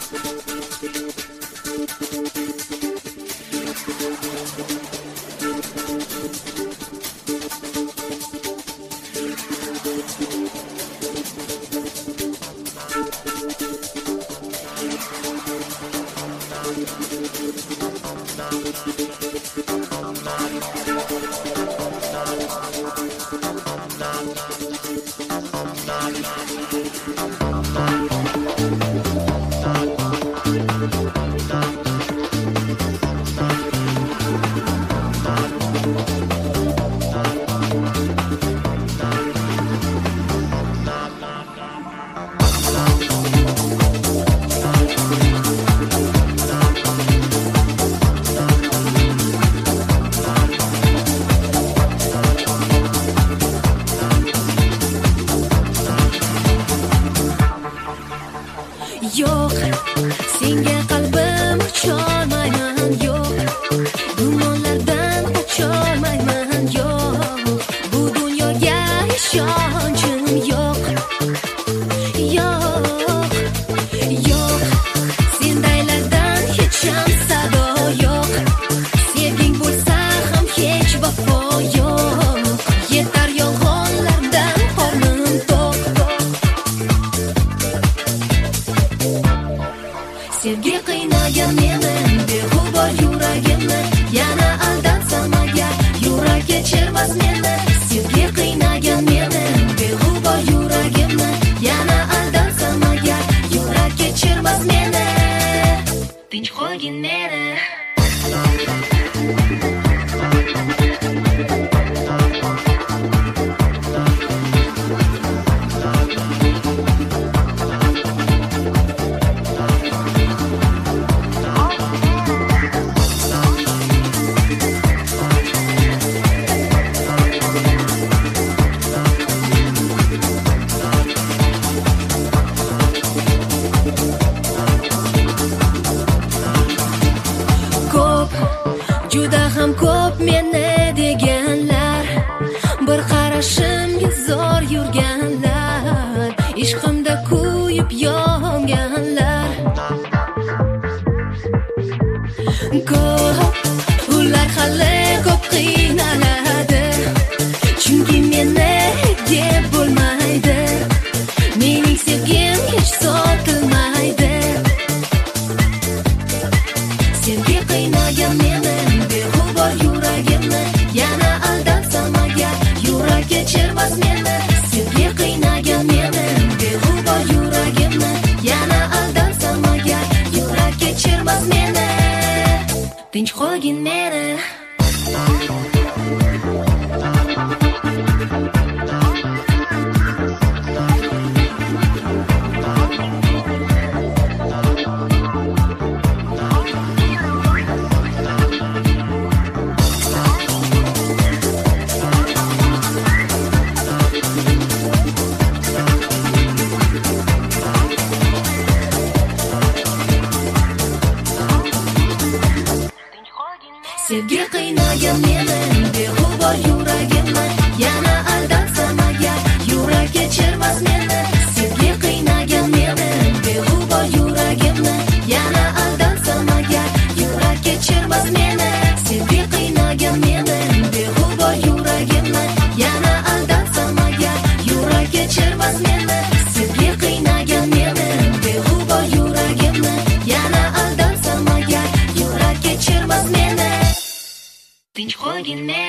Yo'q, senga qalbim ocholmayman, yo'q, gumonlardan qocholmayman, yo'q, bu dunyoga ishonchim yo'q, yo'q, yo'q, sendaylardan hech ham sado yo'q, sevging bo'lsa ham hech vafo yo'q, yetar yolg'onlardan qornim to'q. Sevgi qiynagan meni, beg'ubor yuragimni, yana aldatsam agar yurak kechirmas meni. Sevgi qiynagan meni, beg'ubor yuragimni, yana aldatsam agar yurak kechirmas meni. Tinch qo'ygin meni. Juda ham ko'p meni deganlar, bir qarashimga zo'r yurganlar, ishqimda kuyib yonganlar. Ko'p, ular hali ko'p qiynaladi, chunki meni deb bo'lmaydi, mening sevgim hech sotilmaydi. Sevgi qiynagan meni, beg'ubor yuragimni, yana aldatsam agar yurak kechirmas meni. Sevgi qiynagan meni, beg'ubor yuragimni, yana aldatsam agar yurak kechirmas meni. Tinch qo'ygin meni. Sevgi qiynagan meni, beg'ubor yuragimni, yana aldatsam agar yurak kechirmas meni. Sevgi qiynagan meni, beg'ubor yuragimni, yana aldatsam agar yurak kechirmas meni. Sevgi qiynagan meni, beg'ubor yuragimni, yana aldatsam agar yurak kechirmas meni. Sevgi qiynagan meni, beg'ubor yuragimni, yana aldatsam agar yurak kechirmas meni. Tinch qo'ygin meni.